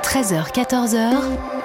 13h, 14h.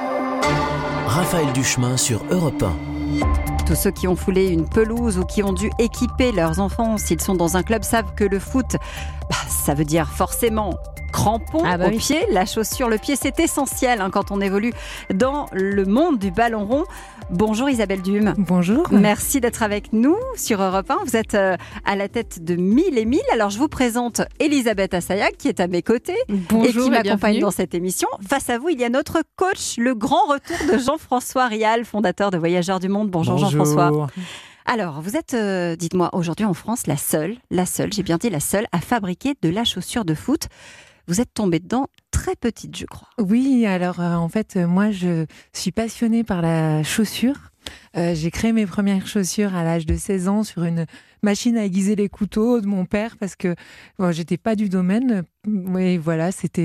Raphaël Duchemin sur Europe 1. Tous ceux qui ont foulé une pelouse ou qui ont dû équiper leurs enfants s'ils sont dans un club savent que le foot, ça veut dire forcément crampons au pied. La chaussure, le pied, c'est essentiel quand on évolue dans le monde du ballon rond. Bonjour Isabelle Dume. Bonjour. Merci d'être avec nous sur Europe 1. Vous êtes à la tête de 1000 et 1000. Alors je vous présente Elisabeth Assayag qui est à mes côtés. Bonjour et qui m'accompagne bienvenue dans cette émission. Face à vous, il y a notre coach, le grand retour de Jean-François Rial, fondateur de Voyageurs du Monde. Bonjour. Jean-François. Alors, vous êtes, dites-moi, aujourd'hui en France, la seule, j'ai bien dit la seule, à fabriquer de la chaussure de foot. Vous êtes tombée dedans très petite, je crois. Oui, alors en fait, moi, je suis passionnée par la chaussure. J'ai créé mes premières chaussures à l'âge de 16 ans sur une machine à aiguiser les couteaux de mon père parce que j'étais pas du domaine. Oui, voilà,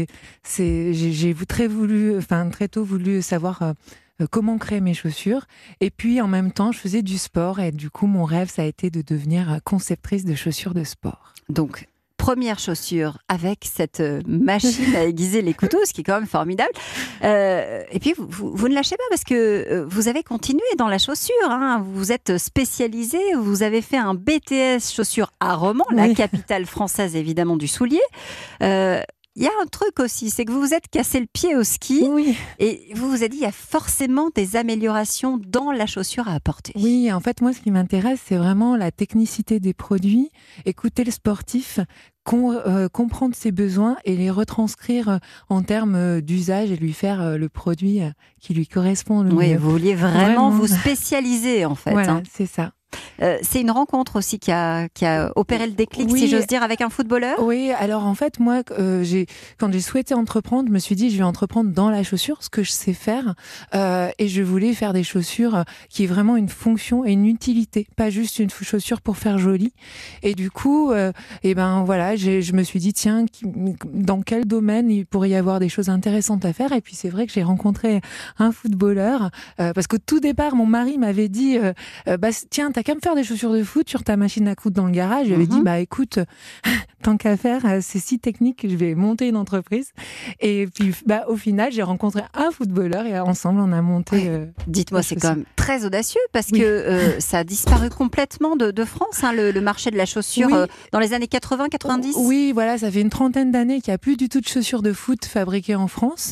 j'ai très tôt voulu savoir comment créer mes chaussures. Et puis, en même temps, je faisais du sport et du coup, mon rêve, ça a été de devenir conceptrice de chaussures de sport. Donc, première chaussure avec cette machine à aiguiser les couteaux, ce qui est quand même formidable. Et puis, vous ne lâchez pas parce que vous avez continué dans la chaussure. Vous êtes spécialisé, vous avez fait un BTS chaussures à Romans, la capitale française évidemment du soulier. Il y a un truc aussi, c'est que vous vous êtes cassé le pied au ski et vous vous êtes dit il y a forcément des améliorations dans la chaussure à apporter. Oui, en fait, moi, ce qui m'intéresse, c'est vraiment la technicité des produits, écouter le sportif, comprendre ses besoins et les retranscrire en termes d'usage et lui faire le produit qui lui correspond le mieux. Oui, vous vouliez vraiment vous spécialiser en fait. Voilà, c'est ça. C'est une rencontre aussi qui a opéré le déclic, si j'ose dire, avec un footballeur. Oui, alors en fait, moi, quand j'ai souhaité entreprendre, je me suis dit, je vais entreprendre dans la chaussure, ce que je sais faire, et je voulais faire des chaussures qui aient vraiment une fonction et une utilité, pas juste une chaussure pour faire joli. Et du coup, je me suis dit, tiens, dans quel domaine il pourrait y avoir des choses intéressantes à faire. Et puis c'est vrai que j'ai rencontré un footballeur, parce qu'au tout départ, mon mari m'avait dit, tiens, t'as qu'à me faire des chaussures de foot sur ta machine à coudre dans le garage. Je lui avais dit, écoute, tant qu'à faire, c'est si technique que je vais monter une entreprise. Et puis, au final, j'ai rencontré un footballeur et ensemble, on a monté... Dites-moi, c'est quand même très audacieux parce que ça a disparu complètement de France, le marché de la chaussure dans les années 80-90. Oui, voilà, ça fait une trentaine d'années qu'il n'y a plus du tout de chaussures de foot fabriquées en France.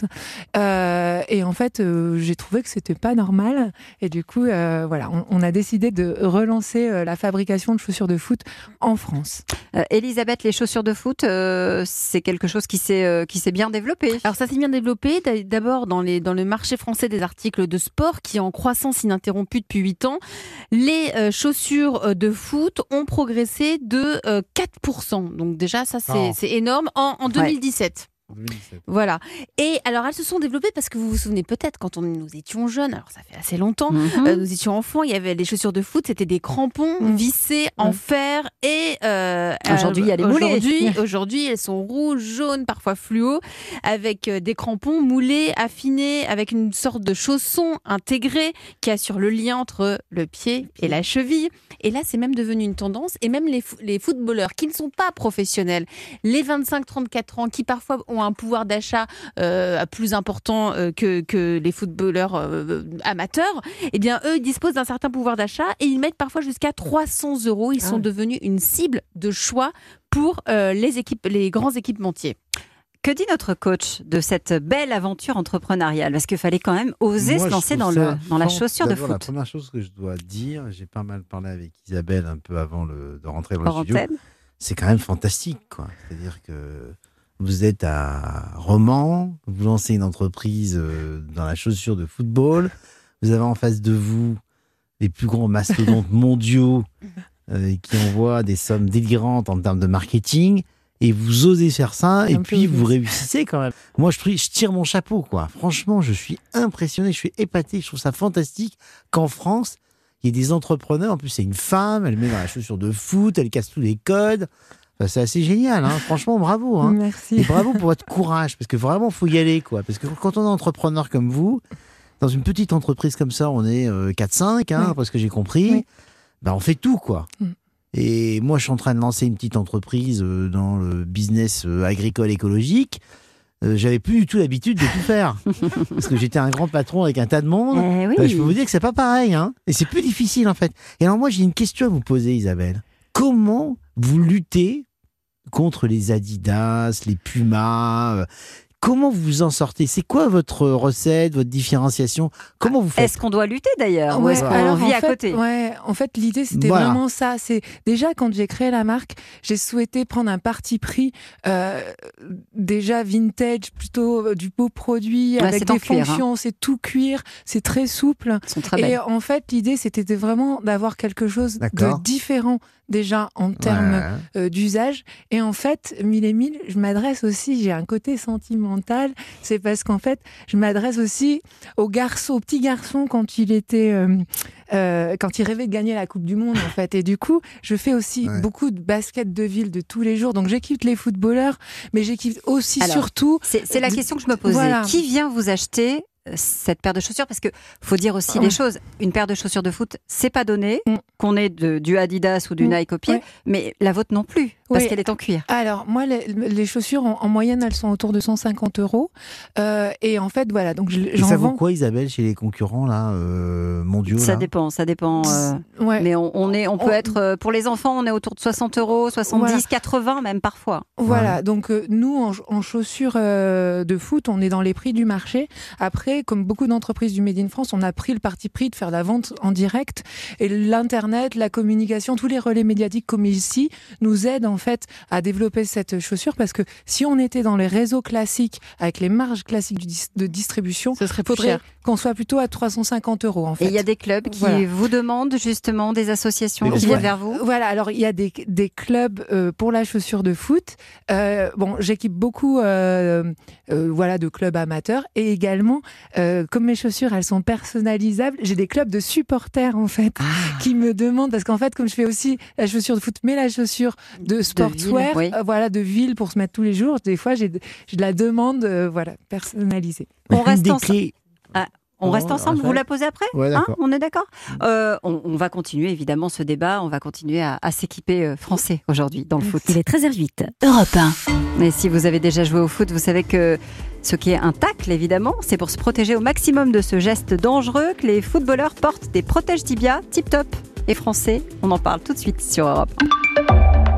Et en fait, j'ai trouvé que c'était pas normal. Et du coup, on a décidé de relancer la fabrication de chaussures de foot en France. Elisabeth, les chaussures de foot, c'est quelque chose qui s'est bien développé. Alors ça s'est bien développé d'abord dans le marché français des articles de sport qui est en croissance ininterrompue depuis 8 ans. Les chaussures de foot ont progressé de 4%. Donc déjà ça c'est énorme en 2017. Voilà. Et alors elles se sont développées parce que vous vous souvenez peut-être quand nous étions jeunes, alors ça fait assez longtemps, nous étions enfants, il y avait les chaussures de foot, c'était des crampons vissés en fer et aujourd'hui il y a les moulés. Aujourd'hui elles sont rouges, jaunes, parfois fluo, avec des crampons moulés, affinés, avec une sorte de chausson intégré qui assure le lien entre le pied et la cheville. Et là c'est même devenu une tendance et même les footballeurs qui ne sont pas professionnels, les 25-34 ans qui parfois ont un pouvoir d'achat plus important que les footballeurs amateurs, eh bien eux ils disposent d'un certain pouvoir d'achat et ils mettent parfois jusqu'à 300 €. Ils sont devenus une cible de choix pour les grands équipementiers. Que dit notre coach de cette belle aventure entrepreneuriale? Parce qu'il fallait quand même oser se lancer dans la chaussure de foot. La première chose que je dois dire, j'ai pas mal parlé avec Isabelle un peu avant de rentrer dans le studio, c'est quand même fantastique, quoi. C'est-à-dire que vous êtes à Romans, vous lancez une entreprise dans la chaussure de football, vous avez en face de vous les plus grands mastodontes mondiaux qui envoient des sommes délirantes en termes de marketing, et vous osez faire ça, et puis vous réussissez quand même. Moi, je tire mon chapeau, quoi. Franchement, je suis impressionné, je suis épaté, je trouve ça fantastique qu'en France, il y ait des entrepreneurs, en plus c'est une femme, elle met dans la chaussure de foot, elle casse tous les codes. Enfin, c'est assez génial, franchement, bravo. Merci. Et bravo pour votre courage, parce que vraiment, il faut y aller, quoi. Parce que quand on est entrepreneur comme vous, dans une petite entreprise comme ça, on est 4-5, parce que j'ai compris, on fait tout, quoi. Et moi, je suis en train de lancer une petite entreprise dans le business agricole écologique. j'avais plus du tout l'habitude de tout faire. Parce que j'étais un grand patron avec un tas de monde. Oui. Je peux vous dire que c'est pas pareil, hein. Et c'est plus difficile, en fait. Et alors, moi, j'ai une question à vous poser, Isabelle. Comment vous luttez contre les Adidas, les Pumas Comment vous vous en sortez? C'est quoi votre recette, votre différenciation? Comment vous faites? Est-ce qu'on doit lutter d'ailleurs ou Ouais, est-ce qu'on alors, vit en à fait, côté? En fait, l'idée, c'était vraiment ça. C'est déjà, quand j'ai créé la marque, j'ai souhaité prendre un parti pris déjà vintage, plutôt du beau produit, avec des fonctions. C'est tout cuir, c'est très souple. Ils sont très belles. Et en fait, l'idée, c'était vraiment d'avoir quelque chose de différent déjà en termes d'usage. Et en fait, Mille et Mille, je m'adresse aussi, j'ai un côté sentimental, c'est parce qu'en fait, je m'adresse aussi aux petits garçons quand il était... quand il rêvait de gagner la Coupe du Monde, en fait. Et du coup, je fais aussi beaucoup de basket de ville de tous les jours. Donc, j'équipe les footballeurs, mais j'équipe aussi surtout... C'est la question que je me posais. Voilà. Qui vient vous acheter cette paire de chaussures? Parce que faut dire aussi les choses. Une paire de chaussures de foot, c'est pas donné qu'on ait du Adidas ou du Nike au pied, mais la vôtre non plus, parce qu'elle est en cuir. Alors moi, les chaussures en moyenne, elles sont autour de 150 €. Et en fait, voilà. Donc ça vaut quoi, Isabelle, chez les concurrents là, mondiaux? Ça dépend. Mais on peut être pour les enfants, on est autour de 60 €, 70, 80 même parfois. Voilà. Donc nous, en chaussures de foot, on est dans les prix du marché. Après, comme beaucoup d'entreprises du Made in France, on a pris le parti pris de faire la vente en direct, et l'internet, la communication, tous les relais médiatiques comme ici nous aident en fait à développer cette chaussure, parce que si on était dans les réseaux classiques avec les marges classiques de distribution, ce serait faudrait qu'on soit plutôt à 350 € en fait. Et il y a des clubs qui vous demandent justement, des associations qui viennent vers vous? Voilà, alors il y a des clubs pour la chaussure de foot. J'équipe beaucoup de clubs amateurs, et également comme mes chaussures elles sont personnalisables, j'ai des clubs de supporters en fait qui me demandent, parce qu'en fait comme je fais aussi la chaussure de foot mais la chaussure de sportswear, de ville pour se mettre tous les jours, des fois j'ai de la demande personnalisée. On reste ensemble, vous la posez après, on est d'accord. On va continuer évidemment ce débat, on va continuer à s'équiper français aujourd'hui dans le foot. Il est 13h08, Europe 1. Mais si vous avez déjà joué au foot, vous savez que ce qui est un tacle, évidemment, c'est pour se protéger au maximum de ce geste dangereux que les footballeurs portent des protèges tibia Tip Top et français. On en parle tout de suite sur Europe 1.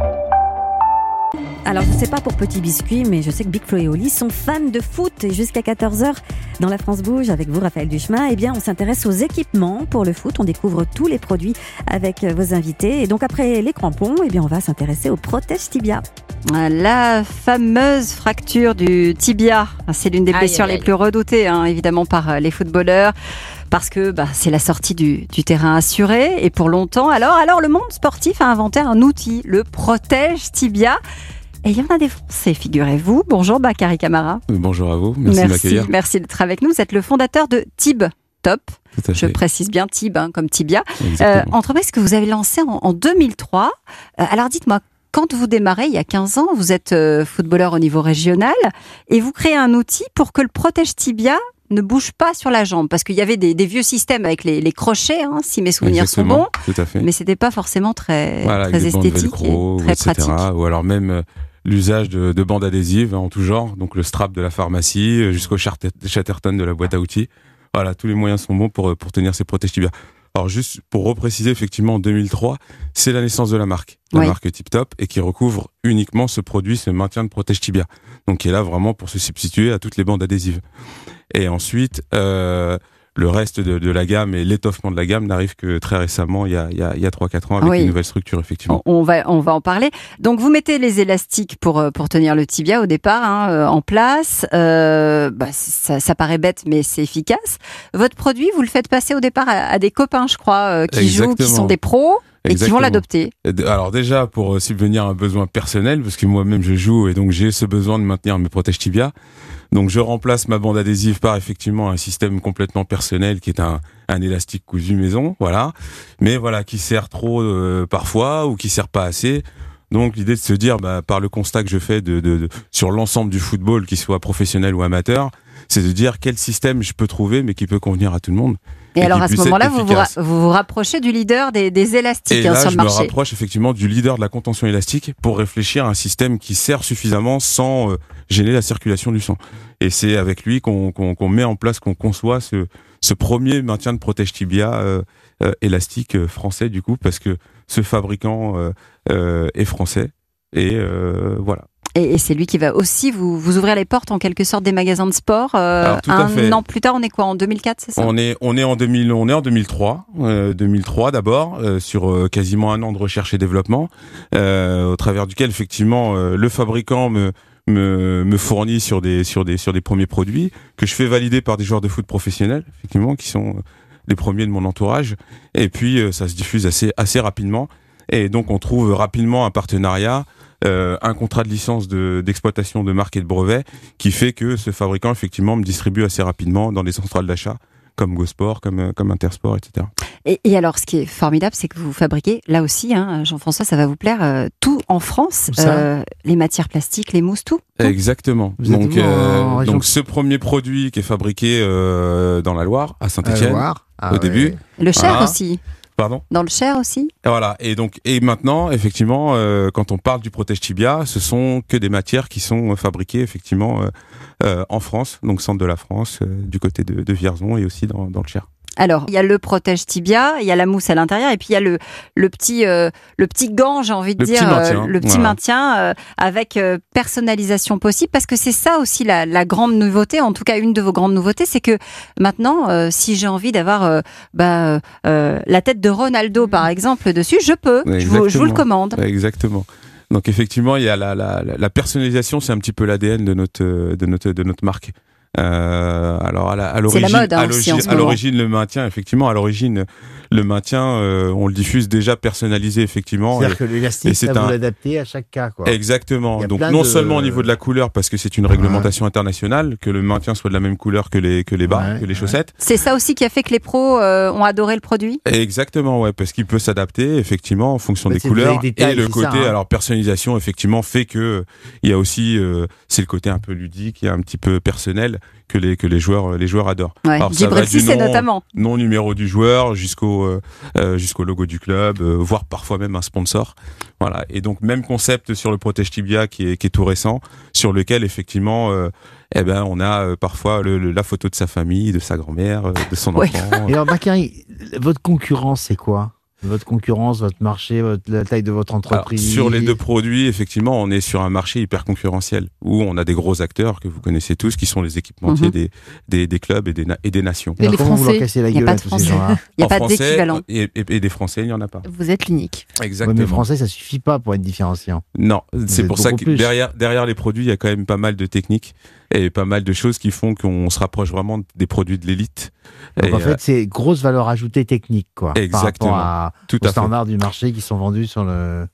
Alors, je ne sais pas pour Petit Biscuit, mais je sais que Big Flo et Oli sont fans de foot. Et jusqu'à 14h, dans La France Bouge, avec vous, Raphaël Duchemin, on s'intéresse aux équipements pour le foot. On découvre tous les produits avec vos invités. Et donc, après les crampons, on va s'intéresser aux protèges tibia. La fameuse fracture du tibia, c'est l'une des blessures les plus redoutées, évidemment, par les footballeurs. Parce que c'est la sortie du terrain assuré, et pour longtemps. Alors le monde sportif a inventé un outil, le protège tibia. Et il y en a des Français, figurez-vous. Bonjour Bakary Camara. Bonjour à vous, merci de m'accueillir. Merci d'être avec nous. Vous êtes le fondateur de Tib Top. Je précise bien Tib, comme tibia. Entreprise que vous avez lancée en 2003. Alors dites-moi, quand vous démarrez il y a 15 ans, vous êtes footballeur au niveau régional et vous créez un outil pour que le protège tibia ne bouge pas sur la jambe, parce qu'il y avait des vieux systèmes avec les crochets, si mes souvenirs sont bons, tout à fait. Mais c'était pas forcément très esthétique velcro, et très etc., pratique. ou alors même l'usage de bandes adhésives en tout genre, donc le strap de la pharmacie jusqu'au Chatterton de la boîte à outils. Voilà, tous les moyens sont bons pour tenir ces protèges tibia. Alors juste pour repréciser, effectivement, en 2003, c'est la naissance de la marque marque Tip Top, et qui recouvre uniquement ce produit, ce maintien de protège tibia. Donc qui est là vraiment pour se substituer à toutes les bandes adhésives. Et ensuite, le reste de la gamme et l'étoffement de la gamme n'arrive que très récemment, il y a 3-4 ans, avec une nouvelle structure, effectivement. On va en parler. Donc vous mettez les élastiques pour tenir le tibia au départ en place. Ça paraît bête, mais c'est efficace. Votre produit, vous le faites passer au départ à des copains, je crois, qui jouent, qui sont des pros. Et qui vont l'adopter. Alors déjà, pour subvenir à un besoin personnel, parce que moi-même je joue et donc j'ai ce besoin de maintenir mes protèges tibia. Donc je remplace ma bande adhésive par effectivement un système complètement personnel qui est un élastique cousu maison, voilà. Mais voilà, qui sert trop parfois ou qui sert pas assez. Donc l'idée de se dire, par le constat que je fais sur l'ensemble du football, qu'il soit professionnel ou amateur, c'est de dire quel système je peux trouver mais qui peut convenir à tout le monde. Et alors à ce moment-là, vous vous rapprochez du leader des élastiques sur le marché. Et là, je me rapproche effectivement du leader de la contention élastique pour réfléchir à un système qui serre suffisamment sans gêner la circulation du sang. Et c'est avec lui qu'on met en place, qu'on conçoit ce premier maintien de protège tibia élastique français du coup, parce que ce fabricant est français. Et voilà. Et c'est lui qui va aussi vous ouvrir les portes en quelque sorte des magasins de sport. Un an plus tard, on est quoi, en 2004, c'est ça ? On est en 2003. 2003 d'abord, sur quasiment un an de recherche et développement, au travers duquel effectivement le fabricant me fournit sur des premiers produits que je fais valider par des joueurs de foot professionnels, effectivement, qui sont les premiers de mon entourage. Et puis ça se diffuse assez rapidement. Et donc on trouve rapidement un partenariat, un contrat de licence d'exploitation de marque et de brevet qui fait que ce fabricant effectivement me distribue assez rapidement dans des centrales d'achat comme GoSport, comme Intersport, etc. Et alors, ce qui est formidable, c'est que vous fabriquez, là aussi, Jean-François, ça va vous plaire, tout en France, les matières plastiques, les mousses, tout. Exactement. Donc ce premier produit qui est fabriqué dans la Loire, à Saint-Étienne, au début. Le Cher aussi. Pardon ? Dans le Cher aussi. Voilà. Et maintenant, effectivement, quand on parle du protège tibia, ce sont que des matières qui sont fabriquées effectivement en France, donc centre de la France, du côté de Vierzon et aussi dans le Cher. Alors, il y a le protège tibia, il y a la mousse à l'intérieur, et puis il y a le petit gant, j'ai envie de dire, le petit maintien avec personnalisation possible, parce que c'est ça aussi la grande nouveauté, en tout cas une de vos grandes nouveautés, c'est que maintenant, si j'ai envie d'avoir la tête de Ronaldo, par exemple, dessus, je peux, je vous le commande. Exactement. Donc effectivement, il y a la personnalisation, c'est un petit peu l'ADN de notre marque. Alors à l'origine, c'est la mode, à l'origine le maintien, effectivement, on le diffuse déjà personnalisé, effectivement. C'est-à-dire que l'élastique, ça vous l'adaptez à chaque cas, quoi. Exactement. Donc non seulement au niveau de la couleur, parce que c'est une réglementation internationale, que le maintien soit de la même couleur que les bas, que les chaussettes. C'est ça aussi qui a fait que les pros ont adoré le produit. Exactement, ouais, parce qu'il peut s'adapter effectivement en fonction des couleurs et le côté. Alors personnalisation, effectivement, fait que il y a aussi, c'est le côté un peu ludique, il y a un petit peu personnel que les joueurs adorent. Ouais. Alors ça va du notamment nom numéro du joueur jusqu'au logo du club, voire parfois même un sponsor. Voilà. Et donc même concept sur le protège tibia qui est tout récent, sur lequel effectivement on a parfois la photo de sa famille, de sa grand-mère, de son enfant. Et alors Bakary, votre concurrence c'est quoi ? Votre concurrence, votre marché, la taille de votre entreprise. Alors, sur les deux produits, effectivement, on est sur un marché hyper concurrentiel où on a des gros acteurs que vous connaissez tous, qui sont les équipementiers des clubs et des nations. Et les comment Français, vous leur cassez la gueule à tous ces gens-là ? Il n'y a pas d'équivalent. Et des Français, il n'y en a pas. Vous êtes l'unique. Exactement. Ouais, mais Français, ça suffit pas pour être différenciant. Non, c'est pour ça que derrière les produits, il y a quand même pas mal de techniques et pas mal de choses qui font qu'on se rapproche vraiment des produits de l'élite. Donc en fait, c'est grosse valeur ajoutée technique, quoi. Exactement. Par rapport aux standards du marché qui sont vendus sur le...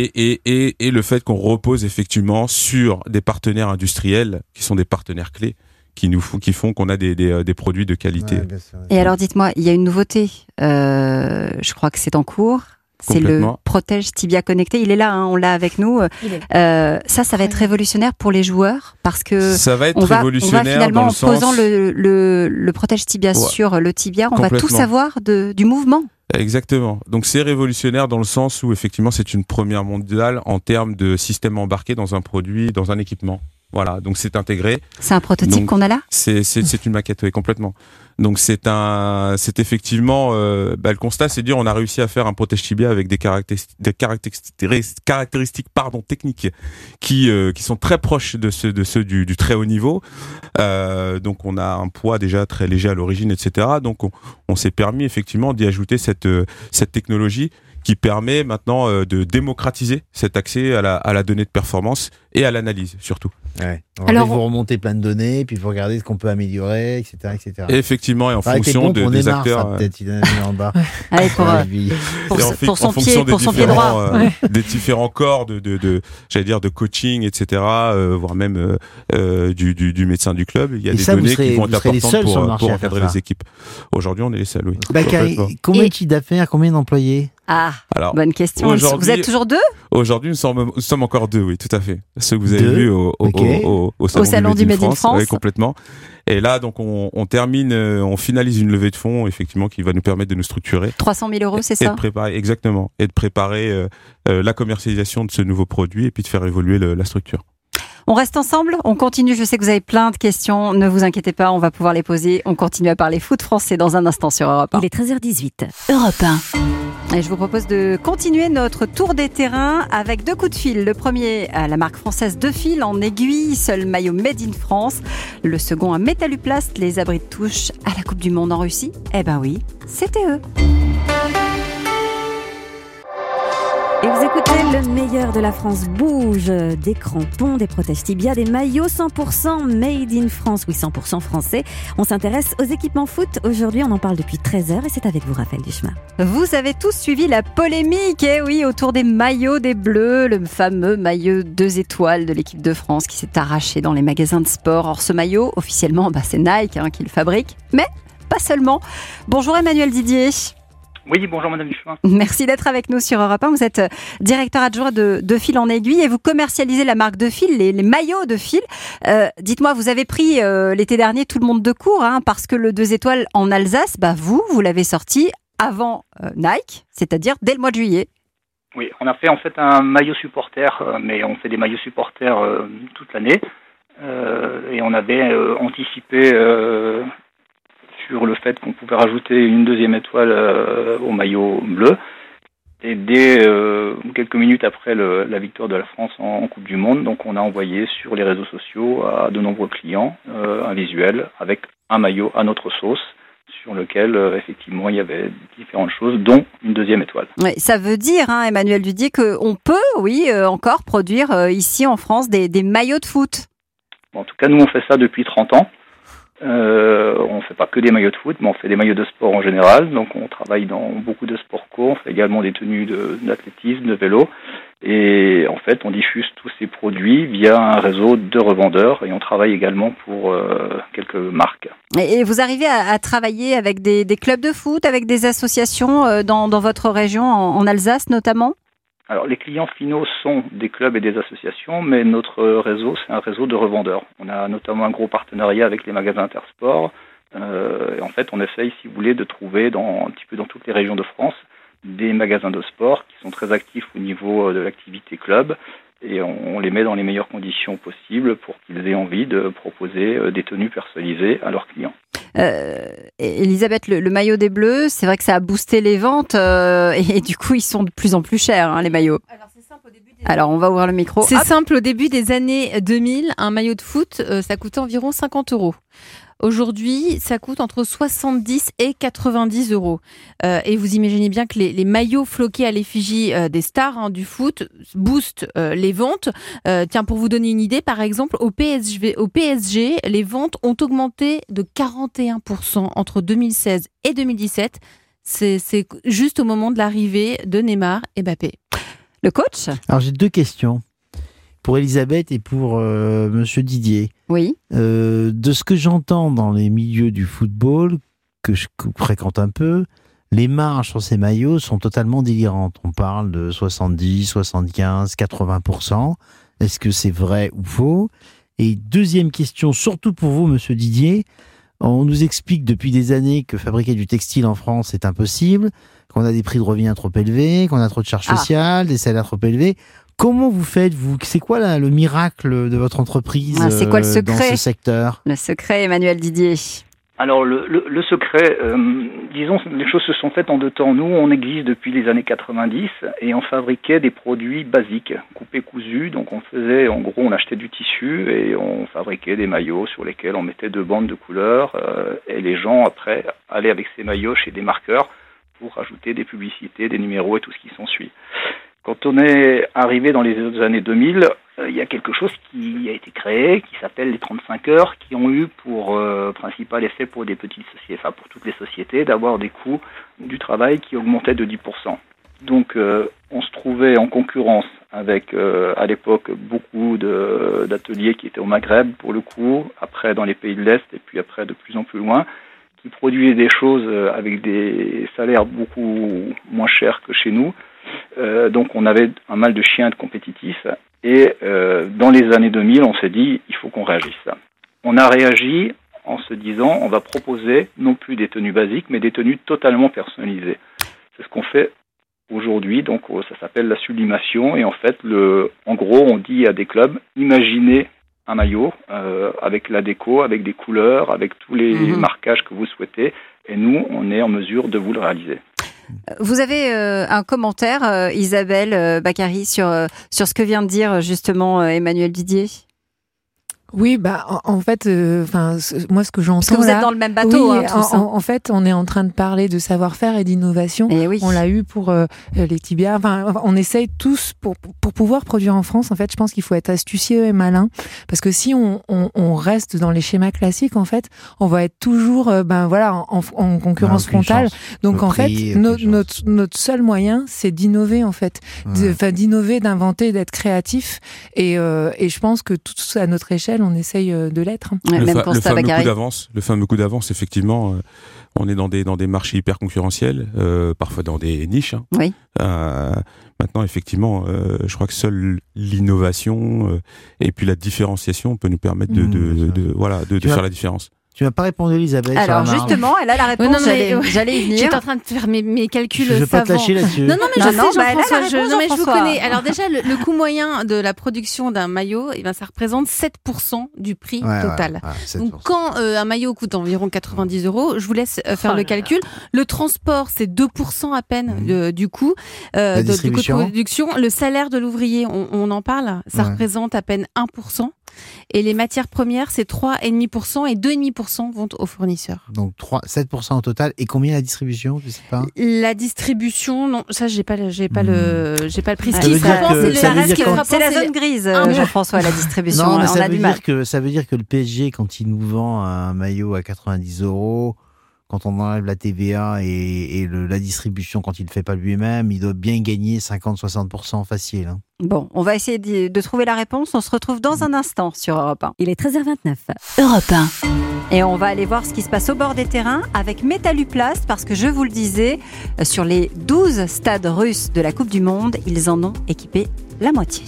Et le fait qu'on repose effectivement sur des partenaires industriels qui sont des partenaires clés qui font qu'on a des produits de qualité. Ouais, bien sûr. Et alors dites-moi, il y a une nouveauté, je crois que c'est en cours. C'est le protège tibia connecté. Il est là, on l'a avec nous. Ça va être révolutionnaire pour les joueurs parce que ça va être révolutionnaire on va finalement, dans le en posant le protège tibia sur le tibia, on va tout savoir du mouvement. Exactement. Donc c'est révolutionnaire dans le sens où effectivement c'est une première mondiale en termes de système embarqué dans un produit, dans un équipement. Voilà, donc c'est intégré. C'est un prototype qu'on a là ? C'est une maquette, oui, complètement. Donc c'est effectivement le constat, c'est de dire on a réussi à faire un protège tibia avec des caractéristiques techniques qui sont très proches de ceux du très haut niveau. Donc on a un poids déjà très léger à l'origine, etc. Donc on s'est permis effectivement d'y ajouter cette technologie qui permet maintenant de démocratiser cet accès à la donnée de performance et à l'analyse surtout. Ouais. Alors vous remontez plein de données, puis vous regardez ce qu'on peut améliorer, etc. Et effectivement, et en fonction des acteurs... peut-être, il en a mis en bas. Allez, pour son pied droit. Des différents corps de coaching, etc., voire même du médecin du club. Il y a des données qui vont être importantes pour encadrer les équipes. Aujourd'hui, on est les seuls, oui. Bakary, combien de chiffre d'affaires, combien d'employés ? Alors, bonne question. Vous êtes toujours 2 ? Aujourd'hui, nous sommes encore 2, oui, tout à fait. Ceux que vous avez vus au salon du Made in France. Oui, complètement. Et là, donc, on termine, on finalise une levée de fonds, effectivement, qui va nous permettre de nous structurer. 300 000 €, c'est ça ? Et de préparer, exactement. Et de préparer la commercialisation de ce nouveau produit et puis de faire évoluer la structure. On reste ensemble, on continue. Je sais que vous avez plein de questions. Ne vous inquiétez pas, on va pouvoir les poser. On continue à parler foot français dans un instant sur Europe 1. Il est 13h18. Europe 1. Et je vous propose de continuer notre tour des terrains avec 2 coups de fil. Le premier à la marque française De Fil en aiguille, seul maillot Made in France. Le second à Métalluplast, les abris de touche à la Coupe du Monde en Russie. Eh ben oui, c'était eux. Et vous écoutez le meilleur de la France bouge, des crampons, des protèges tibias, des maillots 100% made in France, oui 100% français. On s'intéresse aux équipements foot. Aujourd'hui, on en parle depuis 13h et c'est avec vous, Raphaël Duchemin. Vous avez tous suivi la polémique, autour des maillots des Bleus, le fameux maillot 2 étoiles de l'équipe de France qui s'est arraché dans les magasins de sport. Or, ce maillot, officiellement, c'est Nike qui le fabrique, mais pas seulement. Bonjour Emmanuel Didier. Oui, bonjour Madame Duchemin. Merci d'être avec nous sur Europe 1. Vous êtes directeur adjoint de Fil en aiguille et vous commercialisez la marque De Fil, les maillots De Fil. Dites-moi, vous avez pris l'été dernier tout le monde de court parce que le 2 étoiles en Alsace, vous l'avez sorti avant Nike, c'est-à-dire dès le mois de juillet. Oui, on a fait en fait un maillot supporter, mais on fait des maillots supporters toute l'année. Et on avait anticipé sur le fait qu'on pouvait rajouter une 2e étoile au maillot bleu. Et dès quelques minutes après la victoire de la France en Coupe du Monde, donc on a envoyé sur les réseaux sociaux à de nombreux clients un visuel avec un maillot à notre sauce sur lequel effectivement il y avait différentes choses, dont une 2e étoile. Oui, ça veut dire, Emmanuel Dudier, qu'on peut, encore produire ici en France des maillots de foot. Bon, en tout cas, nous on fait ça depuis 30 ans. On fait pas que des maillots de foot, mais on fait des maillots de sport en général. Donc on travaille dans beaucoup de sports co, on fait également des tenues d'athlétisme, de vélo. Et en fait, on diffuse tous ces produits via un réseau de revendeurs et on travaille également pour quelques marques. Et vous arrivez à travailler avec des clubs de foot, avec des associations dans votre région, en Alsace notamment ? Alors, les clients finaux sont des clubs et des associations, mais notre réseau, c'est un réseau de revendeurs. On a notamment un gros partenariat avec les magasins Intersport. Et en fait, on essaye, si vous voulez, de trouver un petit peu dans toutes les régions de France des magasins de sport qui sont très actifs au niveau de l'activité club. Et on les met dans les meilleures conditions possibles pour qu'ils aient envie de proposer des tenues personnalisées à leurs clients. Elisabeth, le maillot des Bleus, c'est vrai que ça a boosté les ventes et du coup ils sont de plus en plus chers les maillots. Alors on va ouvrir le micro. C'est simple, au début des années 2000, un maillot de foot ça coûtait environ 50 €. Aujourd'hui, ça coûte entre 70 et 90 €. Et vous imaginez bien que les maillots floqués à l'effigie des stars du foot boostent les ventes. Tiens, pour vous donner une idée, par exemple, au PSG, les ventes ont augmenté de 41% entre 2016 et 2017. C'est juste au moment de l'arrivée de Neymar et Mbappé. Le coach ? Alors j'ai 2 questions. Pour Elisabeth et pour Monsieur Didier. Oui. De ce que j'entends dans les milieux du football, que je fréquente un peu, les marges sur ces maillots sont totalement délirantes. On parle de 70, 75, 80%. Est-ce que c'est vrai ou faux ? Et deuxième question, surtout pour vous, Monsieur Didier, on nous explique depuis des années que fabriquer du textile en France est impossible, qu'on a des prix de revient trop élevés, qu'on a trop de charges sociales, des salaires trop élevés. Comment vous faites, vous ? C'est quoi le miracle de votre entreprise c'est quoi le secret dans ce secteur ? Le secret, Emmanuel Didier. Alors le secret, disons, les choses se sont faites en 2 temps. Nous, on existe depuis les années 90 et on fabriquait des produits basiques, coupés cousus. Donc on faisait, en gros, on achetait du tissu et on fabriquait des maillots sur lesquels on mettait 2 bandes de couleurs et les gens après allaient avec ces maillots chez des marqueurs pour ajouter des publicités, des numéros et tout ce qui s'ensuit. Quand on est arrivé dans les années 2000, il y a quelque chose qui a été créé, qui s'appelle les 35 heures, qui ont eu pour principal effet pour des petites sociétés, enfin pour toutes les sociétés, d'avoir des coûts du travail qui augmentaient de 10%. Donc on se trouvait en concurrence avec à l'époque beaucoup d'ateliers qui étaient au Maghreb pour le coup, après dans les pays de l'Est et puis après de plus en plus loin. qui produisait des choses avec des salaires beaucoup moins chers que chez nous. Donc on avait un mal de chien de compétitif. Et dans les années 2000, on s'est dit, il faut qu'on réagisse. On a réagi en se disant, on va proposer non plus des tenues basiques, mais des tenues totalement personnalisées. C'est ce qu'on fait aujourd'hui, donc ça s'appelle la sublimation. Et en fait, en gros, on dit à des clubs, imaginez un maillot avec la déco, avec des couleurs, avec tous les marquages que vous souhaitez. Et nous, on est en mesure de vous le réaliser. Vous avez un commentaire, Isabelle Bakary, sur ce que vient de dire justement Emmanuel Didier? Oui, en fait, moi ce que j'entends, parce que vous êtes dans le même bateau, oui, tous. En fait, on est en train de parler de savoir-faire et d'innovation. Et oui. On l'a eu pour les tibias. Enfin, on essaye tous pour pouvoir produire en France. En fait, je pense qu'il faut être astucieux et malin, parce que si on reste dans les schémas classiques, en fait, on va être toujours, en concurrence frontale. Donc en fait, notre seul moyen, c'est d'innover, en fait, d'innover, d'inventer, d'être créatif. Et je pense que tous à notre échelle, on essaye de l'être. Ouais, Le fameux coup d'avance, effectivement, on est dans des marchés hyper concurrentiels, parfois dans des niches. Oui. Maintenant, effectivement, je crois que seule l'innovation et puis la différenciation peut nous permettre de faire la différence. Tu m'as pas répondu, Elisabeth. Alors justement, elle a la réponse. J'allais y venir. J'étais en train de faire mes calculs savants. Je vais pas te lâcher là-dessus. Non, mais je sais, Jean-François. Je vous connais. Alors déjà, le coût moyen de la production d'un maillot, ça représente 7% du prix total. Donc quand un maillot coûte environ 90 €, je vous laisse faire le calcul. Le transport, c'est 2% à peine du coût du coût de production. Le salaire de l'ouvrier, on en parle, ça représente à peine 1%. Et les matières premières, c'est 3,5% et 2,5% vont aux fournisseurs. Donc 7% au total. Et combien la distribution, je sais pas. La distribution, non, ça j'ai pas le prix. C'est la zone grise, Jean-François, la distribution. Non, mais ça veut dire que le PSG, quand il nous vend un maillot à 90 €, quand on enlève la TVA et la distribution, quand il ne le fait pas lui-même, il doit bien gagner 50-60% facile. Hein. Bon, on va essayer de trouver la réponse. On se retrouve dans un instant sur Europe 1. Il est 13h29. Europe 1. Et on va aller voir ce qui se passe au bord des terrains avec Métalluplast, parce que je vous le disais, sur les 12 stades russes de la Coupe du Monde, ils en ont équipé la moitié.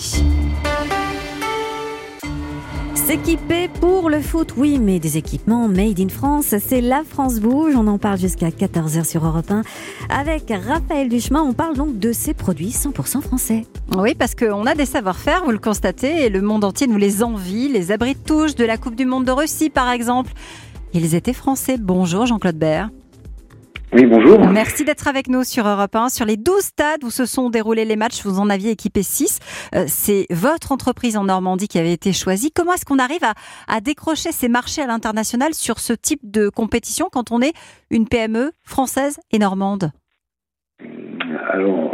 S'équiper pour le foot, oui, mais des équipements made in France, c'est la France Bouge. On en parle jusqu'à 14h sur Europe 1. Avec Raphaël Duchemin, on parle donc de ces produits 100% français. Oui, parce qu'on a des savoir-faire, vous le constatez, et le monde entier nous les envie. Les abris de touche de la Coupe du Monde de Russie, par exemple. Ils étaient français. Bonjour Jean-Claude Bert. Oui, bonjour. Merci d'être avec nous sur Europe 1. Sur les 12 stades où se sont déroulés les matchs, vous en aviez équipé 6. C'est votre entreprise en Normandie qui avait été choisie. Comment est-ce qu'on arrive à décrocher ces marchés à l'international sur ce type de compétition quand on est une PME française et normande? Alors,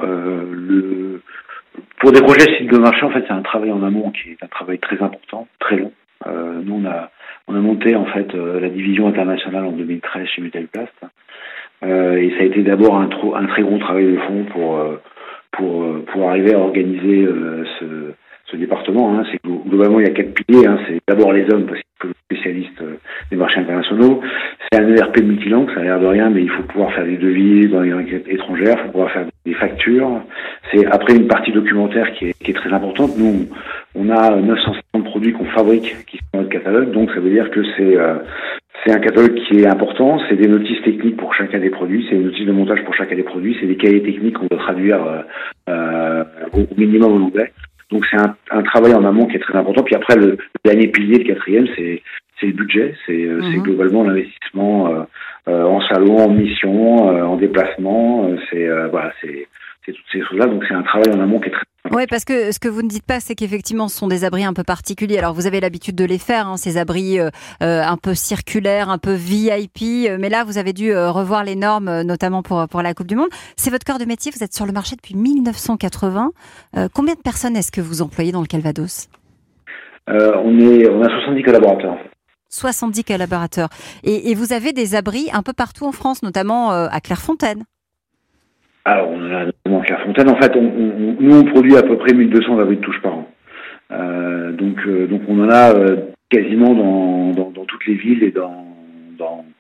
pour décrocher ce type de marché, en fait, c'est un travail en amont qui est un travail très important, très long. Nous, on a monté en fait la division internationale en 2013 chez Métalluplast. Et ça a été d'abord un très gros travail de fond pour arriver à organiser ce département. Hein. C'est globalement il y a 4 piliers. Hein. C'est d'abord les hommes, parce qu'il faut être spécialiste des marchés internationaux. C'est un ERP multilangue, ça a l'air de rien, mais il faut pouvoir faire des devis dans les langues étrangères, il faut pouvoir faire des factures. C'est après une partie documentaire qui est très importante. Nous, on a 950 produits qu'on fabrique qui sont dans notre catalogue, donc ça veut dire que c'est un catalogue qui est important, c'est des notices techniques pour chacun des produits, c'est des notices de montage pour chacun des produits, c'est des cahiers techniques qu'on doit traduire au minimum en anglais. Donc c'est un travail en amont qui est très important. Puis après, le dernier pilier, le quatrième, c'est le budget, c'est globalement l'investissement en salon, en mission, en déplacement, c'est toutes ces choses-là. Donc c'est un travail en amont qui est très important. Oui, parce que ce que vous ne dites pas, c'est qu'effectivement, ce sont des abris un peu particuliers. Alors, vous avez l'habitude de les faire, hein, ces abris un peu circulaires, un peu VIP. Mais là, vous avez dû revoir les normes, notamment pour la Coupe du Monde. C'est votre cœur de métier. Vous êtes sur le marché depuis 1980. Combien de personnes est-ce que vous employez dans le Calvados ? On a 70 collaborateurs. 70 collaborateurs. Et vous avez des abris un peu partout en France, notamment à Clairefontaine. Alors, on a notamment Clairefontaine. En fait, nous, on produit à peu près 1200 abris de touche par an. Donc, on en a quasiment dans toutes les villes et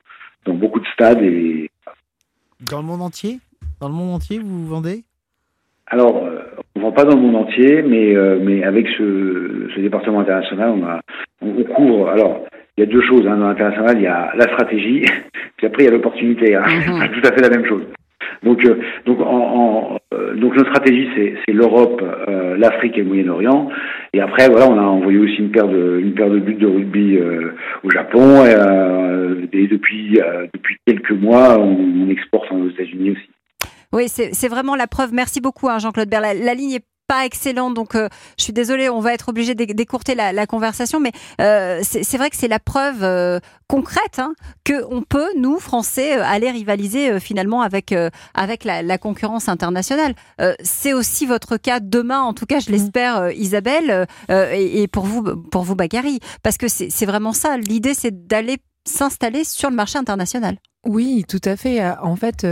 dans beaucoup de stades. Et dans le monde entier vous vendez? Alors, on ne vend pas dans le monde entier, mais avec ce département international, on couvre. Alors, il y a deux choses. Dans l'international, il y a la stratégie, puis après, il y a l'opportunité. C'est tout à fait la même chose. Donc notre stratégie, c'est l'Europe, l'Afrique et le Moyen-Orient. Et après, voilà, on a envoyé aussi une paire de buts de rugby au Japon. Et depuis quelques mois, on exporte aux États-Unis aussi. Oui, c'est vraiment la preuve. Merci beaucoup, Jean-Claude Bert. La ligne est pas excellente, donc je suis désolée, on va être obligé d'écourter la conversation, mais c'est vrai que c'est la preuve concrète qu'on peut, nous, Français, aller rivaliser finalement avec la concurrence internationale. C'est aussi votre cas demain, en tout cas, je l'espère, Isabelle, et pour vous, Bakary, parce que c'est vraiment ça. L'idée, c'est d'aller s'installer sur le marché international. Oui, tout à fait. En fait,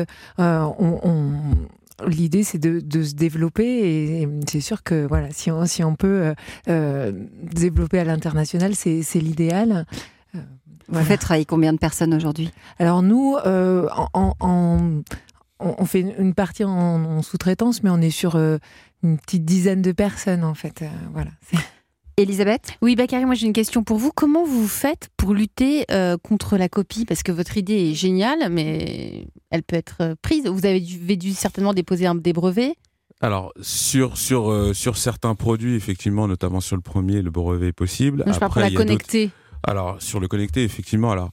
l'idée, c'est de se développer et c'est sûr que voilà, si on peut développer à l'international, c'est l'idéal. Vous faites travailler combien de personnes aujourd'hui? Alors nous, on fait une partie en sous-traitance, mais on est sur une petite dizaine de personnes en fait. Voilà. Elisabeth? Oui, Bakary, moi j'ai une question pour vous. Comment vous faites pour lutter contre la copie? Parce que votre idée est géniale, mais elle peut être prise. Vous avez dû certainement déposer des brevets. Alors, sur certains produits, effectivement, notamment sur le premier, le brevet est possible. Non, je parle pour la connectée. Alors, sur le connecté, effectivement, alors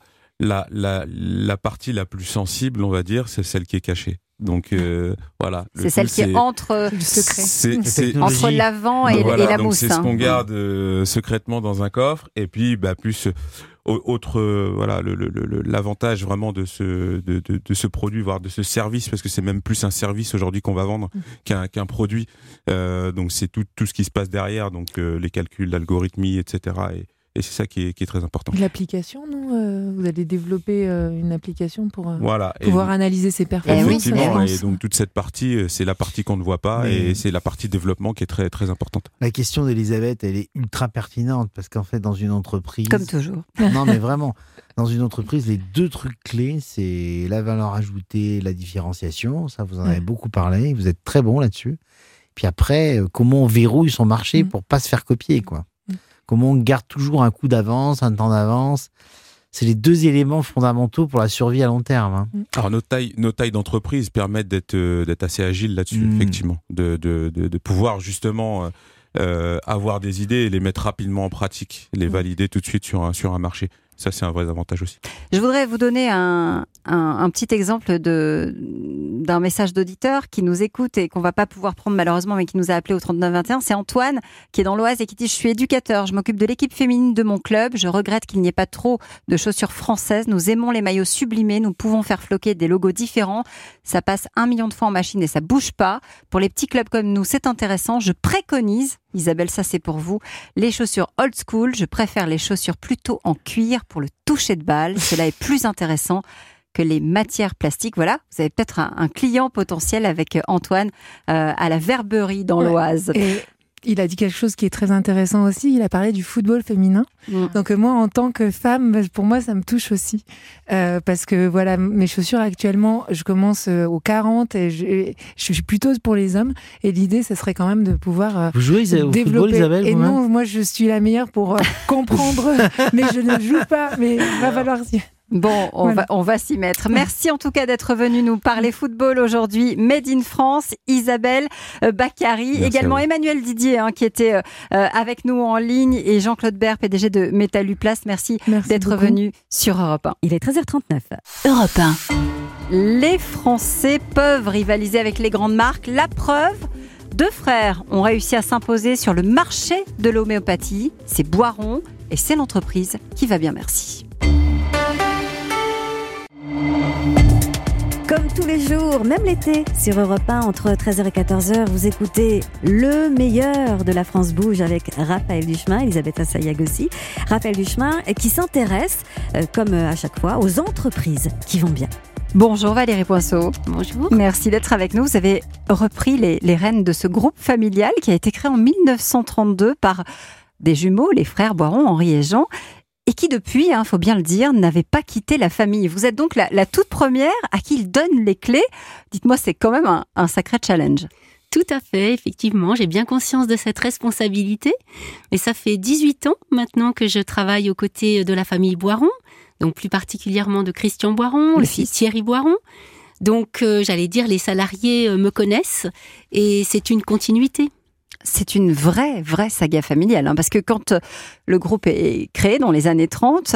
la partie la plus sensible, on va dire, c'est celle qui est cachée. Donc voilà. C'est celle qui est entre le secret, entre l'avant et la mousse. C'est ce qu'on garde secrètement dans un coffre. Et puis, plus voilà, l'avantage vraiment de ce produit, voire de ce service, parce que c'est même plus un service aujourd'hui qu'on va vendre qu'un produit. Donc c'est tout ce qui se passe derrière, donc les calculs, l'algorithmie, etc. Et c'est ça qui est très important. L'application, non vous allez développer une application pour voilà. pouvoir analyser ses performances. Effectivement, et donc toute cette partie, c'est la partie qu'on ne voit pas, et c'est la partie développement qui est très, très importante. La question d'Elisabeth, elle est ultra pertinente, parce qu'en fait, dans une entreprise... Comme toujours. Non, mais vraiment, dans une entreprise, les deux trucs clés, c'est la valeur ajoutée, la différenciation. Ça, vous en avez beaucoup parlé, vous êtes très bon là-dessus. Puis après, comment on verrouille son marché pour pas se faire copier, quoi. Comment on garde toujours un coup d'avance, un temps d'avance. C'est les deux éléments fondamentaux pour la survie à long terme. Alors nos tailles d'entreprise permettent d'être assez agiles là-dessus, effectivement, de pouvoir justement avoir des idées et les mettre rapidement en pratique, les valider tout de suite sur un marché. Ça, c'est un vrai avantage aussi. Je voudrais vous donner un petit exemple d'un message d'auditeur qui nous écoute et qu'on va pas pouvoir prendre malheureusement, mais qui nous a appelé au 3921. C'est Antoine qui est dans l'Oise et qui dit: je suis éducateur, je m'occupe de l'équipe féminine de mon club. Je regrette qu'il n'y ait pas trop de chaussures françaises. Nous aimons les maillots sublimés. Nous pouvons faire floquer des logos différents. Ça passe 1 million de fois en machine et ça bouge pas. Pour les petits clubs comme nous, c'est intéressant. Je préconise, Isabelle, ça c'est pour vous, les chaussures old school. Je préfère les chaussures plutôt en cuir pour le toucher de balle. Cela est plus intéressant que les matières plastiques. Voilà, vous avez peut-être un client potentiel avec Antoine à la Verberie dans l'Oise. Et il a dit quelque chose qui est très intéressant aussi. Il a parlé du football féminin. Donc moi, en tant que femme, pour moi, ça me touche aussi. Parce que voilà, mes chaussures actuellement, je commence aux 40 et je suis plutôt pour les hommes. Et l'idée, ce serait quand même de pouvoir Vous jouez au football, Isabelle? Et non, moi, je suis la meilleure pour comprendre, mais je ne joue pas. Mais il va falloir... Bon, on va s'y mettre. Merci en tout cas d'être venu nous parler football aujourd'hui. Made in France, Isabelle, Bakary, merci également Emmanuel Didier qui était avec nous en ligne, et Jean-Claude Bert, PDG de Métalluplast. Merci d'être venu sur Europe 1. Il est 13h39. Europe 1. Les Français peuvent rivaliser avec les grandes marques. La preuve, 2 frères ont réussi à s'imposer sur le marché de l'homéopathie. C'est Boiron et c'est l'entreprise qui va bien, merci. Comme tous les jours, même l'été, sur Europe 1, entre 13h et 14h, vous écoutez le meilleur de La France Bouge avec Raphaël Duchemin, Elisabeth Assayag aussi. Raphaël Duchemin qui s'intéresse, comme à chaque fois, aux entreprises qui vont bien. Bonjour Valérie Poinceau. Bonjour. Merci d'être avec nous. Vous avez repris les rênes de ce groupe familial qui a été créé en 1932 par des jumeaux, les frères Boiron, Henri et Jean. et qui depuis, faut bien le dire, n'avait pas quitté la famille. Vous êtes donc la toute première à qui il donne les clés. Dites-moi, c'est quand même un sacré challenge. Tout à fait, effectivement, j'ai bien conscience de cette responsabilité. Et ça fait 18 ans maintenant que je travaille aux côtés de la famille Boiron, donc plus particulièrement de Christian Boiron, le fils Thierry Boiron. Donc, j'allais dire, les salariés me connaissent et c'est une continuité. C'est une vraie saga familiale, parce que quand le groupe est créé dans les années 30,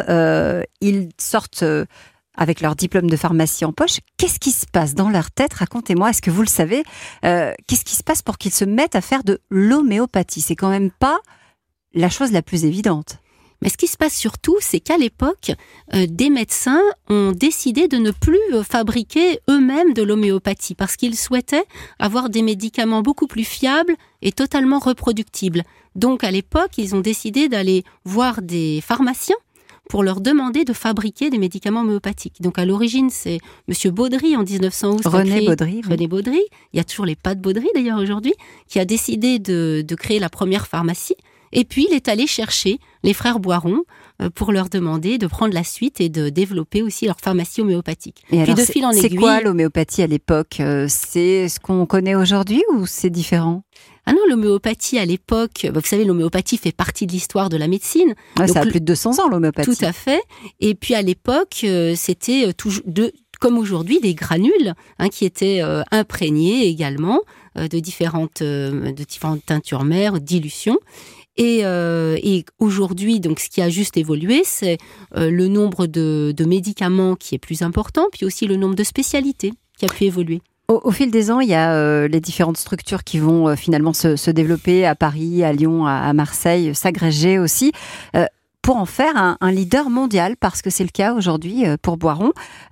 ils sortent avec leur diplôme de pharmacie en poche. Qu'est-ce qui se passe dans leur tête? Racontez-moi, est-ce que vous le savez? Qu'est-ce qui se passe pour qu'ils se mettent à faire de l'homéopathie? C'est quand même pas la chose la plus évidente. Mais ce qui se passe surtout, c'est qu'à l'époque, des médecins ont décidé de ne plus fabriquer eux-mêmes de l'homéopathie parce qu'ils souhaitaient avoir des médicaments beaucoup plus fiables et totalement reproductibles. Donc à l'époque, ils ont décidé d'aller voir des pharmaciens pour leur demander de fabriquer des médicaments homéopathiques. Donc à l'origine, c'est Monsieur Baudry en 1911. René Baudry. Il y a toujours les pas de Baudry d'ailleurs aujourd'hui, qui a décidé de créer la première pharmacie. Et puis, il est allé chercher les frères Boiron pour leur demander de prendre la suite et de développer aussi leur pharmacie homéopathique. Et puis alors, de fil en aiguille. C'est quoi l'homéopathie à l'époque? C'est ce qu'on connaît aujourd'hui ou c'est différent? Ah non, l'homéopathie à l'époque, vous savez, l'homéopathie fait partie de l'histoire de la médecine. Ouais, ça a plus de 200 ans, l'homéopathie. Tout à fait. Et puis à l'époque, c'était comme aujourd'hui, des granules qui étaient imprégnés également de différentes teintures mères, dilutions. Et aujourd'hui, donc, ce qui a juste évolué, c'est le nombre de médicaments qui est plus important, puis aussi le nombre de spécialités qui a pu évoluer. Au fil des ans, il y a les différentes structures qui vont finalement se développer à Paris, à Lyon, à Marseille, s'agréger aussi, pour en faire un leader mondial, parce que c'est le cas aujourd'hui pour Boiron.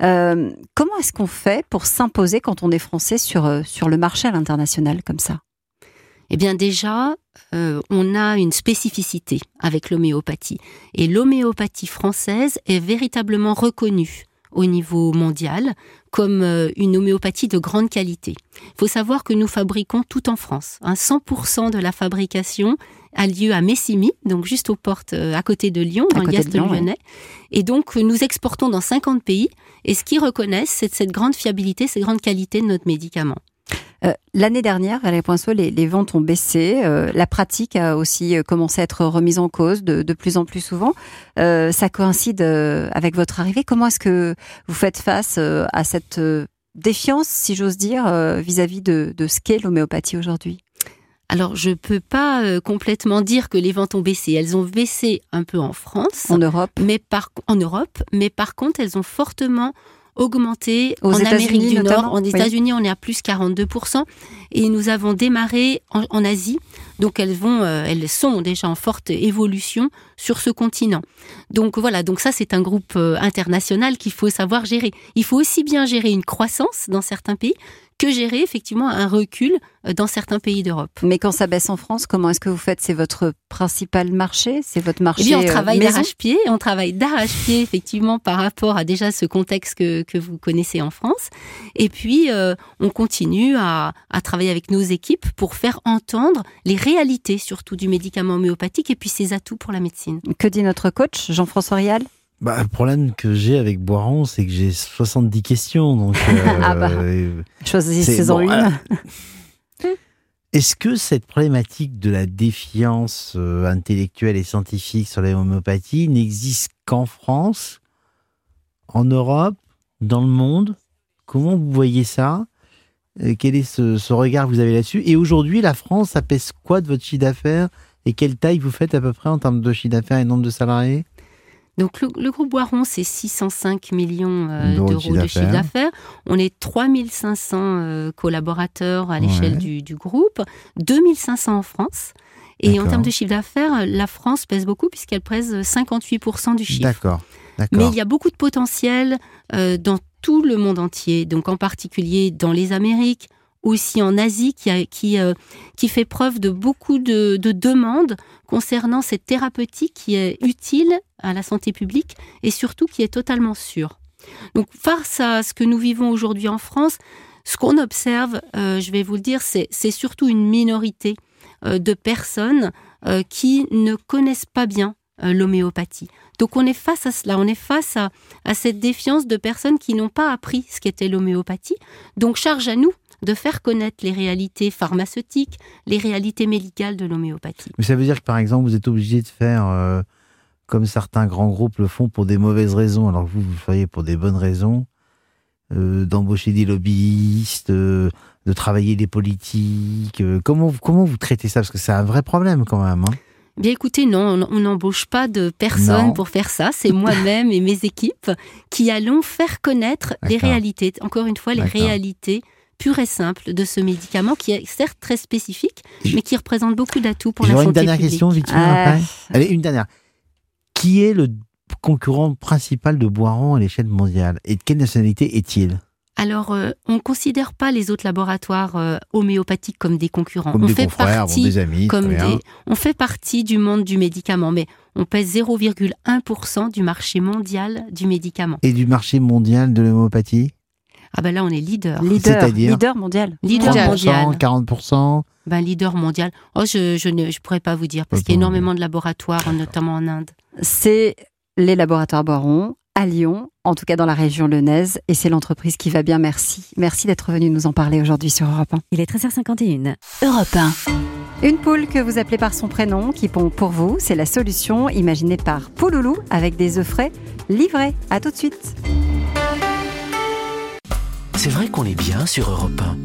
Comment est-ce qu'on fait pour s'imposer quand on est français sur le marché à l'international comme ça? Eh bien déjà, on a une spécificité avec l'homéopathie. Et l'homéopathie française est véritablement reconnue au niveau mondial comme une homéopathie de grande qualité. Il faut savoir que nous fabriquons tout en France. 100% de la fabrication a lieu à Messimy, donc juste aux portes à côté de Lyon, dans l'Est lyonnais. Ouais. Et donc nous exportons dans 50 pays. Et ce qu'ils reconnaissent, c'est cette grande fiabilité, cette grande qualité de notre médicament. L'année dernière, Valérie Poinceau, les ventes ont baissé. La pratique a aussi commencé à être remise en cause de plus en plus souvent. Ça coïncide avec votre arrivée. Comment est-ce que vous faites face à cette défiance, si j'ose dire, vis-à-vis de ce qu'est l'homéopathie aujourd'hui? Alors, je ne peux pas complètement dire que les ventes ont baissé. Elles ont baissé un peu en France. En Europe. En Europe, mais par contre, elles ont fortement augmenté en Amérique du Nord. En États-Unis, on est à plus 42%. Et nous avons démarré en Asie. Donc, elles sont déjà en forte évolution sur ce continent. Donc, voilà. Donc, ça, c'est un groupe international qu'il faut savoir gérer. Il faut aussi bien gérer une croissance dans certains pays que gérer effectivement un recul dans certains pays d'Europe. Mais quand ça baisse en France, comment est-ce que vous faites? C'est votre principal marché? C'est votre marché on travaille d'arrache-pied. On travaille d'arrache-pied effectivement par rapport à déjà ce contexte que vous connaissez en France. Et puis, on continue à travailler avec nos équipes pour faire entendre les réalités surtout du médicament homéopathique et puis ses atouts pour la médecine. Que dit notre coach, Jean-François Rial? Le problème que j'ai avec Boiron, c'est que j'ai 70 questions. Donc, choisissez-en une. Est-ce que cette problématique de la défiance intellectuelle et scientifique sur l'homéopathie n'existe qu'en France, en Europe, dans le monde? Comment vous voyez ça? Quel est ce regard que vous avez là-dessus? Et aujourd'hui, la France, ça pèse quoi de votre chiffre d'affaires? Et quelle taille vous faites à peu près en termes de chiffre d'affaires et nombre de salariés? Donc le groupe Boiron, c'est 605 millions d'euros de chiffre d'affaires. On est 3500 collaborateurs à l'échelle du groupe, 2500 en France. Et en termes de chiffre d'affaires, la France pèse beaucoup puisqu'elle pèse 58% du chiffre. D'accord. Mais il y a beaucoup de potentiel dans tout le monde entier, donc en particulier dans les Amériques, aussi en Asie, qui fait preuve de beaucoup de demandes concernant cette thérapeutique qui est utile à la santé publique et surtout qui est totalement sûre. Donc, face à ce que nous vivons aujourd'hui en France, ce qu'on observe, je vais vous le dire, c'est surtout une minorité de personnes qui ne connaissent pas bien l'homéopathie. Donc on est face à cela, on est face à cette défiance de personnes qui n'ont pas appris ce qu'était l'homéopathie. Donc charge à nous de faire connaître les réalités pharmaceutiques, les réalités médicales de l'homéopathie. Mais ça veut dire que par exemple, vous êtes obligé de faire comme certains grands groupes le font pour des mauvaises raisons, alors que vous le feriez pour des bonnes raisons, d'embaucher des lobbyistes, de travailler les politiques. Comment vous traitez ça? Parce que c'est un vrai problème quand même. Hein. Bien écoutez, non, on n'embauche pas de personne pour faire ça. C'est moi-même et mes équipes qui allons faire connaître les réalités. Encore une fois, les réalités pures et simples de ce médicament qui est certes très spécifique, mais qui représente beaucoup d'atouts pour la santé publique. J'aurais une dernière question, vite fait, après. Allez, une dernière. Qui est le concurrent principal de Boiron à l'échelle mondiale? Et de quelle nationalité est-il? Alors, on ne considère pas les autres laboratoires homéopathiques comme des concurrents. Comme des confrères, des amis. On fait partie du monde du médicament, mais on pèse 0,1% du marché mondial du médicament. Et du marché mondial de l'homéopathie? Ah ben là, on est leader. C'est-à-dire leader mondial. Leader 30%, mondial. 40%? Leader mondial. Oh, je ne pourrais pas vous dire, parce qu'il y a énormément de laboratoires, notamment en Inde. C'est les laboratoires Boiron à Lyon, en tout cas dans la région lyonnaise, et c'est l'entreprise qui va bien. Merci. Merci d'être venu nous en parler aujourd'hui sur Europe 1. Il est 13h51. Europe 1. Une poule que vous appelez par son prénom, qui pond pour vous, c'est la solution imaginée par Pouloulou avec des œufs frais livrés. À tout de suite. C'est vrai qu'on est bien sur Europe 1.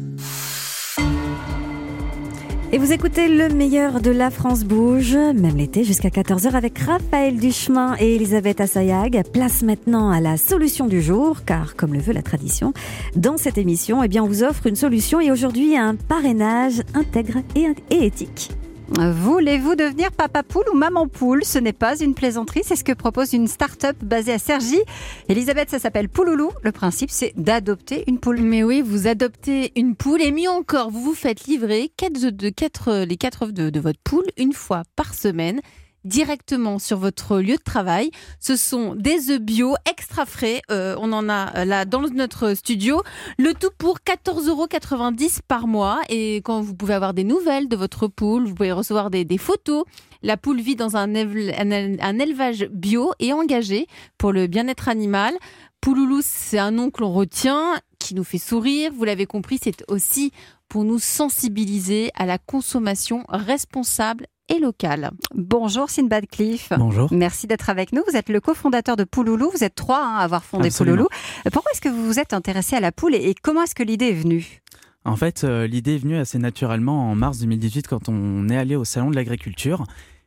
Et vous écoutez le meilleur de La France Bouge, même l'été jusqu'à 14h avec Raphaël Duchemin et Elisabeth Assayag. Place maintenant à la solution du jour, car comme le veut la tradition, dans cette émission, on vous offre une solution et aujourd'hui un parrainage intègre et éthique. Voulez-vous devenir papa poule ou maman poule? Ce n'est pas une plaisanterie, c'est ce que propose une start-up basée à Cergy. Elisabeth, ça s'appelle Pouloulou. Le principe, c'est d'adopter une poule. Mais oui, vous adoptez une poule et mieux encore, vous vous faites livrer les 4 œufs de votre poule une fois par semaine, directement sur votre lieu de travail. Ce sont des œufs bio extra frais. On en a là dans notre studio. Le tout pour 14,90 € par mois. Et quand vous pouvez avoir des nouvelles de votre poule, vous pouvez recevoir des photos. La poule vit dans un élevage bio et engagé pour le bien-être animal. Pouloulou, c'est un nom que l'on retient, qui nous fait sourire. Vous l'avez compris, c'est aussi pour nous sensibiliser à la consommation responsable et locale. Bonjour Sinbad Cliff. Bonjour. Merci d'être avec nous. Vous êtes le cofondateur de Pouloulou. Vous êtes 3 à avoir fondé Pouloulou. Pourquoi est-ce que vous vous êtes intéressé à la poule et comment est-ce que l'idée est venue? En fait, l'idée est venue assez naturellement en mars 2018 quand on est allé au salon de l'agriculture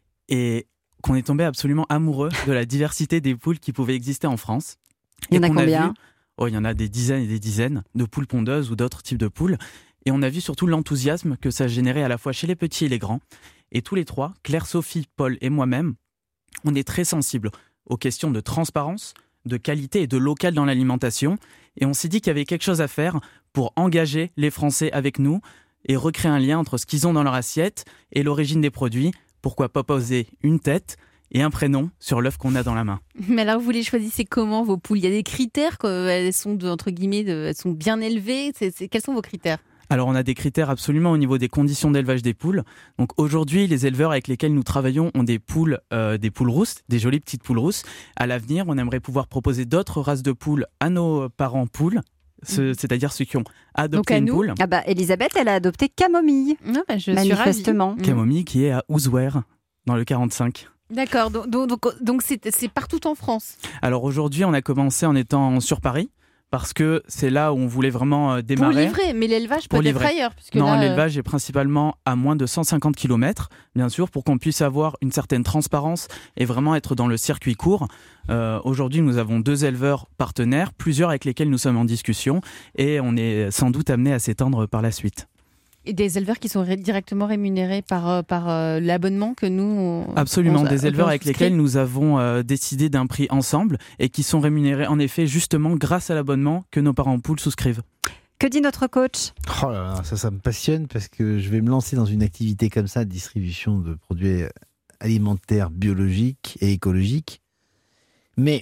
et qu'on est tombé absolument amoureux de la diversité des poules qui pouvaient exister en France. Il y en a combien? Il y en a des dizaines et des dizaines de poules pondeuses ou d'autres types de poules. Et on a vu surtout l'enthousiasme que ça générait à la fois chez les petits et les grands. Et tous les 3, Claire, Sophie, Paul et moi-même, on est très sensibles aux questions de transparence, de qualité et de local dans l'alimentation. Et on s'est dit qu'il y avait quelque chose à faire pour engager les Français avec nous et recréer un lien entre ce qu'ils ont dans leur assiette et l'origine des produits. Pourquoi pas poser une tête et un prénom sur l'œuf qu'on a dans la main. Mais alors, vous les choisissez comment, vos poules? Il y a des critères, elles sont, entre guillemets, elles sont bien élevées. Quels sont vos critères? Alors, on a des critères absolument au niveau des conditions d'élevage des poules. Donc aujourd'hui, les éleveurs avec lesquels nous travaillons ont des poules rousses, des jolies petites poules rousses. À l'avenir, on aimerait pouvoir proposer d'autres races de poules à nos parents poules, c'est-à-dire ceux qui ont adopté une poule. Ah bah, Elisabeth, elle a adopté Camomille. Non, bah, je manifestement. suis ravie. Camomille qui est à Ouzouer, dans le 45. D'accord, donc c'est partout en France. Alors aujourd'hui, on a commencé en étant sur Paris, parce que c'est là où on voulait vraiment démarrer. Pour livrer, mais l'élevage peut être ailleurs. Puisque non, là, l'élevage est principalement à moins de 150 km, bien sûr, pour qu'on puisse avoir une certaine transparence et vraiment être dans le circuit court. Aujourd'hui, nous avons 2 éleveurs partenaires, plusieurs avec lesquels nous sommes en discussion, et on est sans doute amené à s'étendre par la suite. Et des éleveurs qui sont directement rémunérés par l'abonnement que nous... Absolument, des éleveurs avec lesquels nous avons décidé d'un prix ensemble et qui sont rémunérés en effet justement grâce à l'abonnement que nos parents poules souscrivent. Que dit notre coach? Oh là là, ça me passionne parce que je vais me lancer dans une activité comme ça de distribution de produits alimentaires biologiques et écologiques. Mais,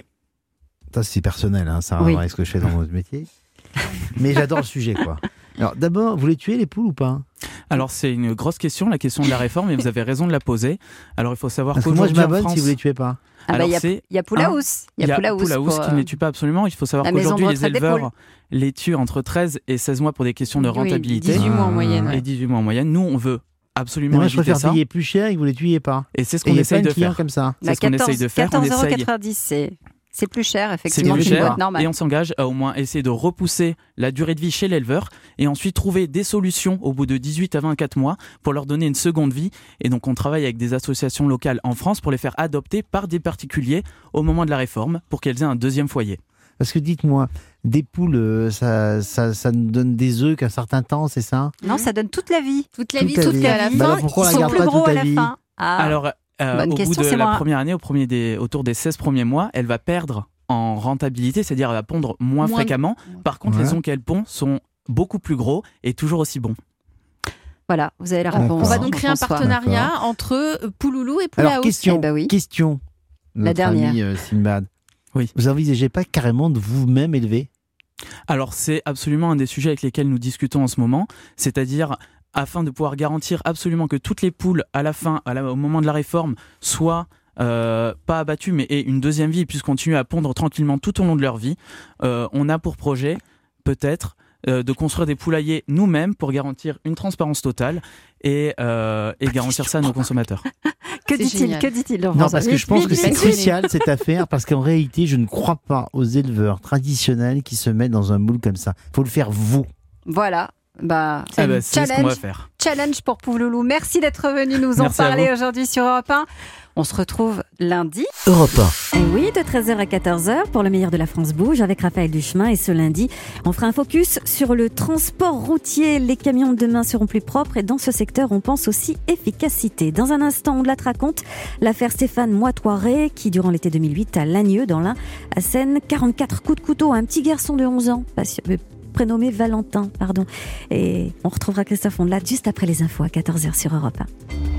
ça c'est personnel, ça a à voir avec ce que je fais dans mon métier. Mais j'adore le sujet, quoi. Alors d'abord, vous les tuez les poules ou pas? Alors c'est une grosse question, la question de la réforme, et vous avez raison de la poser. Alors il faut savoir qu'aujourd'hui moi je m'abonne en France, si vous les tuez pas. Alors, il y a Poulaous. Il y a Poulaous qui ne les tue pas absolument. Il faut savoir qu'aujourd'hui, les éleveurs les tuent entre 13 et 16 mois pour des questions de rentabilité. 18 mois en moyenne. Et 18 mois en moyenne. Nous, on veut absolument éviter ça. Je préfère payer plus cher et que vous les tuiez pas. Et c'est ce qu'on essaye de faire. Comme ça. C'est ce qu'on essaye de faire. 14,90 €, c'est plus cher, effectivement. C'est plus cher, et on s'engage à au moins essayer de repousser la durée de vie chez l'éleveur et ensuite trouver des solutions au bout de 18 à 24 mois pour leur donner une seconde vie. Et donc on travaille avec des associations locales en France pour les faire adopter par des particuliers au moment de la réforme pour qu'elles aient un deuxième foyer. Parce que dites-moi, des poules, ça nous donne des œufs qu'un certain temps, c'est ça ? Non, ça donne toute la vie. Toute la vie, à la fin. Pourquoi ils sont plus gros à la fin. Alors, au bout de la première année, autour des 16 premiers mois, elle va perdre en rentabilité, c'est-à-dire elle va pondre moins fréquemment. Par contre, les œufs qu'elle pond sont beaucoup plus gros et toujours aussi bons. Voilà, vous avez la réponse. On va donc créer un partenariat entre Pouloulou et Poulaous. Alors, question. La dernière. Ami, Sinbad. Oui. Vous n'envisagez pas carrément de vous-même élever ? Alors, c'est absolument un des sujets avec lesquels nous discutons en ce moment, c'est-à-dire afin de pouvoir garantir absolument que toutes les poules, à la fin, au moment de la réforme, soient pas abattues, mais aient une deuxième vie et puissent continuer à pondre tranquillement tout au long de leur vie. On a pour projet, peut-être, de construire des poulaillers nous-mêmes pour garantir une transparence totale et garantir ça à nos consommateurs. Que dit-il, Laurent ? Non, parce que je pense que c'est crucial cette affaire, parce qu'en réalité, je ne crois pas aux éleveurs traditionnels qui se mettent dans un moule comme ça. Il faut le faire vous. Voilà. C'est ce qu'on va faire. Challenge pour Pouloulou. Merci d'être venu nous en parler aujourd'hui sur Europe 1. On se retrouve lundi. Europe 1. Et oui, de 13h à 14h pour le meilleur de la France bouge avec Raphaël Duchemin. Et ce lundi, on fera un focus sur le transport routier. Les camions de demain seront plus propres et dans ce secteur, on pense aussi efficacité. Dans un instant, on te raconte l'affaire Stéphane Moitoiré qui, durant l'été 2008, à Lagneux, dans l'Ain, assène 44 coups de couteau à un petit garçon de 11 ans. Prénommé Valentin, Et on retrouvera Christophe Ondelat juste après les infos à 14h sur Europe 1.